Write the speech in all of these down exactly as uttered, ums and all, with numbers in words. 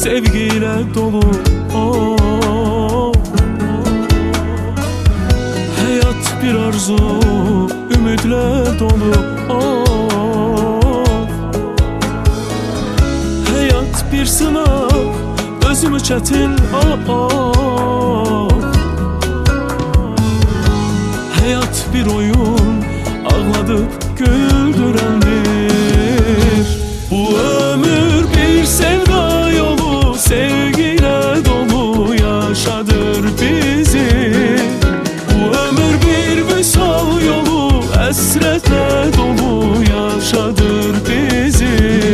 sevgiyle dolu. Oh, hayat bir arzu, ümitle dolu. Oh, hayat bir sınav, özümü çetin. Oh, oh, hayat bir oyun, ağladıp güldürendir. Bu ömür bir sevda yolu, sevgiyle dolu yaşadır bizi. Bu ömür bir vüsal yolu, esretle dolu yaşadır bizi.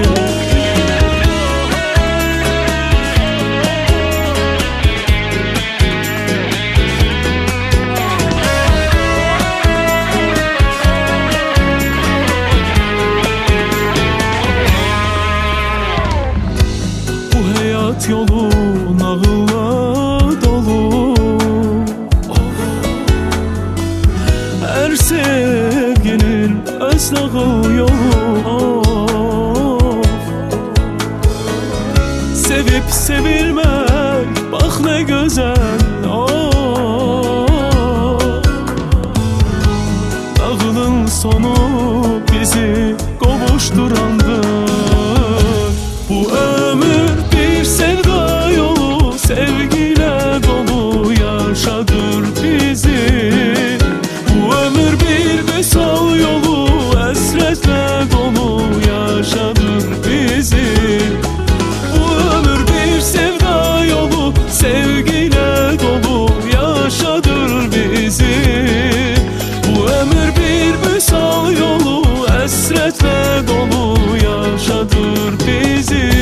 Yolu nağılla dolu. Oh, her sevginin öz nağıl yolu. Oh, sevip sevilmek bak ne güzel. Oh, nağılın sonu bizi kavuşturandır. Bu ömür bir sevda yolu, sevgiyle dolu yaşadır bizi. Bu ömür bir vüsal yolu, esretle dolu yaşadır bizi. Bu ömür bir sevda yolu, sevgiyle dolu yaşadır bizi. Bu ömür bir vüsal yolu, esretle dolu yaşadır bizi.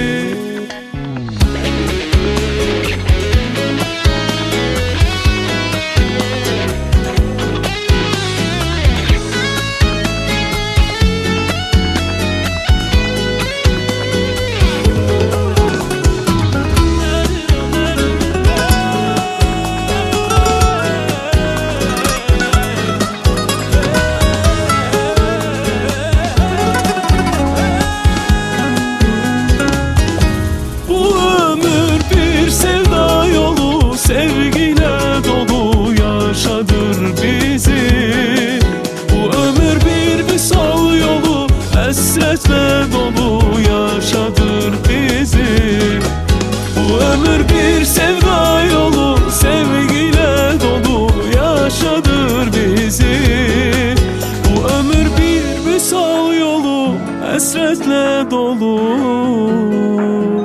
Sevgiyle dolu yaşadır bizi. Bu ömür bir vüsal yolu, esretle dolu yaşadır bizi. Bu ömür bir sevda yolu, sevgiyle dolu yaşadır bizi. Bu ömür bir vüsal yolu, esretle dolu.